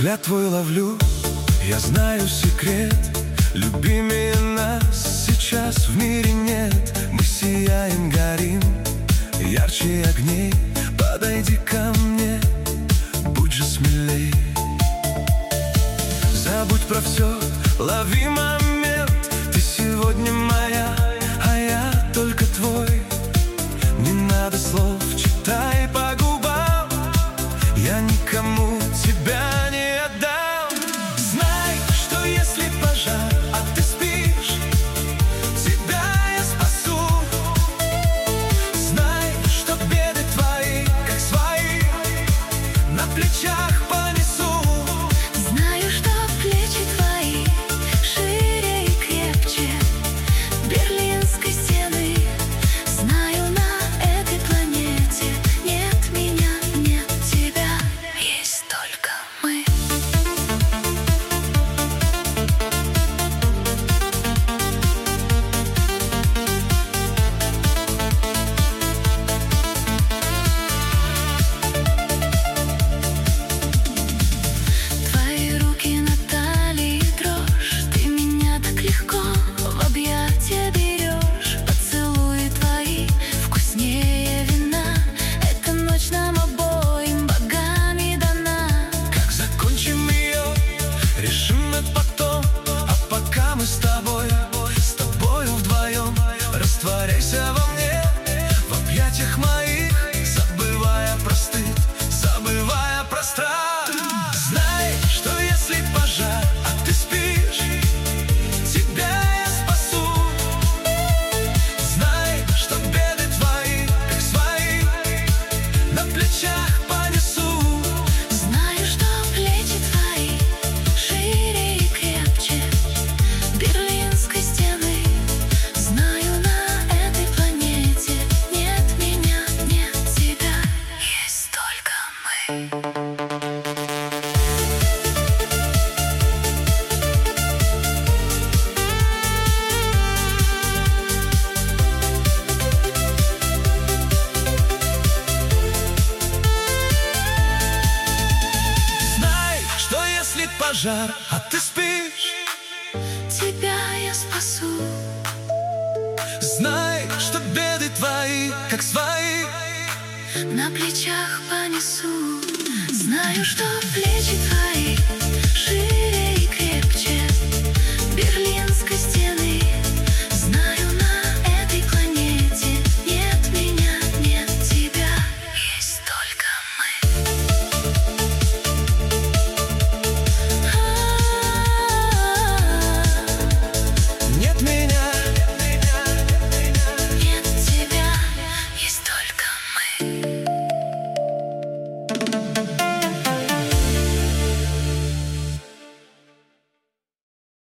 Взгляд твой ловлю, я знаю секрет. Любимее нас сейчас в мире нет. Мы сияем, горим, ярче огней. Подойди ко мне, будь же смелей. Забудь про все, лови момент. Ты сегодня моя, а я только твой. Не надо слов, читай по губам. Я никому тебя не отдам. Знай, что если пожар, а ты спишь, тебя я спасу. Знай, что беды твои, как свои, на плечах понесу. Знаю, что плечи твои шире и крепче Берлинской стены. Знаю, на этой планете нет меня, нет тебя, есть только мы. Твои руки на талии дрожь, ты меня так легко в объятия берешь. Поцелуи твои вкуснее вина. Эта ночь нам обоим богами дана. Как закончим ее, решим это потом. А пока мы с тобою вдвоем. Растворяйся во мне, в объятиях моих, забывая про стыд, забывая про страх. Знай, что если пожар, а ты спишь, тебя я спасу. Знай, что беды твои, как свои, на плечах понесу. Знаю, что плечи твои шире и крепче Берлинской стены. Знаю, на этой планете нет меня, нет тебя, есть только мы. Знай, что если пожар, а ты спишь, Тебя я спасу. знай, что беды твои, как свои, На плечах понесу. Знаю, что плечи